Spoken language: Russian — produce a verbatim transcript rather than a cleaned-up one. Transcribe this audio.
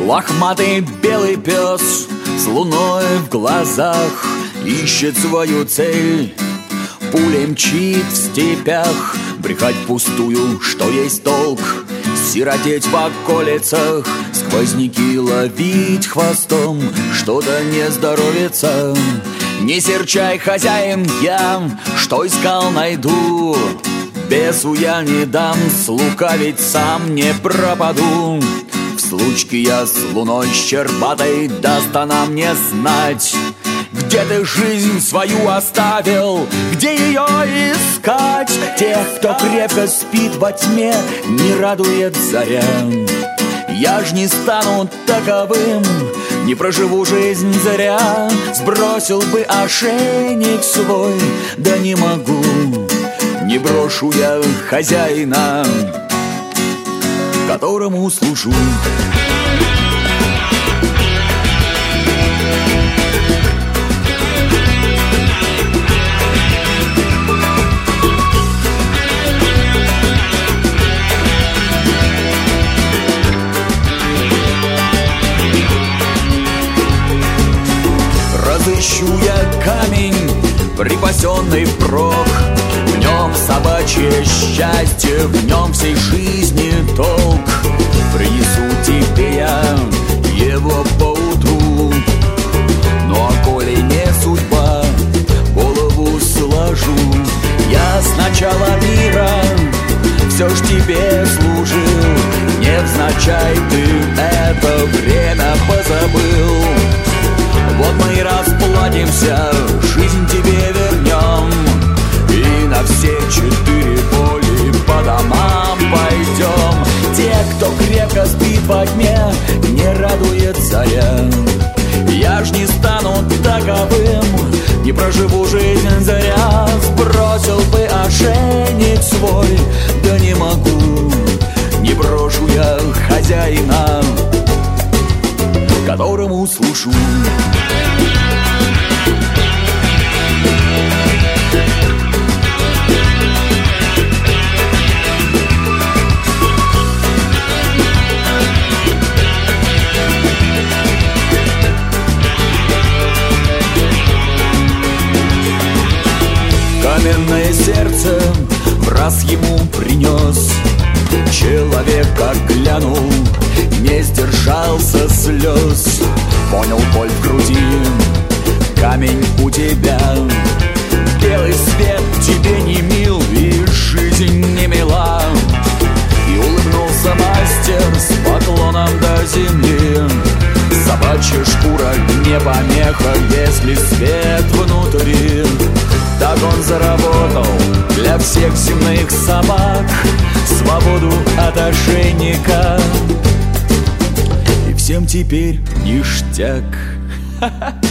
Лохматый белый пес с луной в глазах ищет свою цель. Пуля мчит в степях, брехать пустую, что есть толк. Сиротеть в околицах, сквозняки ловить хвостом, что-то не здоровится. Не серчай, хозяин, я, что искал, найду. Бесу я не дам, слукавить сам не пропаду. В случке я с луной щербатой, даст она мне знать, где ты жизнь свою оставил, где ее искать. Тех, кто крепко спит во тьме, не радует заря. Я ж не стану таковым, не проживу жизнь зря. Сбросил бы ошейник свой, да не могу. Не брошу я хозяина, которому служу. Разыщу я камень, припасенный впрок. В нем собачье счастье, в нем всей жизни толк. Принесу тебе я его поутру. Ну а коли не судьба, голову сложу. Я с начала мира все ж тебе служил. Невзначай ты это время позабыл. Вот мы и расплатимся, жизнь тебе вернем, и на все четыре поли по домам пойдем. Те, кто крепко спит во тьме, не радует заря. Я ж не стану таковым, не проживу жизнь зря. Сбросил бы ошейник свой, да не могу. Не брошу я хозяина, которому служу. Каменное сердце в раз ему принес. Человек оглянул, не сдержался слез. Понял боль в груди, камень у тебя. Белый свет тебе не мил, и жизнь не мила. И улыбнулся мастер с поклоном до земли. Собачья шкура не помеха, если свет внутри. Так он заработал для всех земных собак свободу от ошейника. И всем теперь ништяк.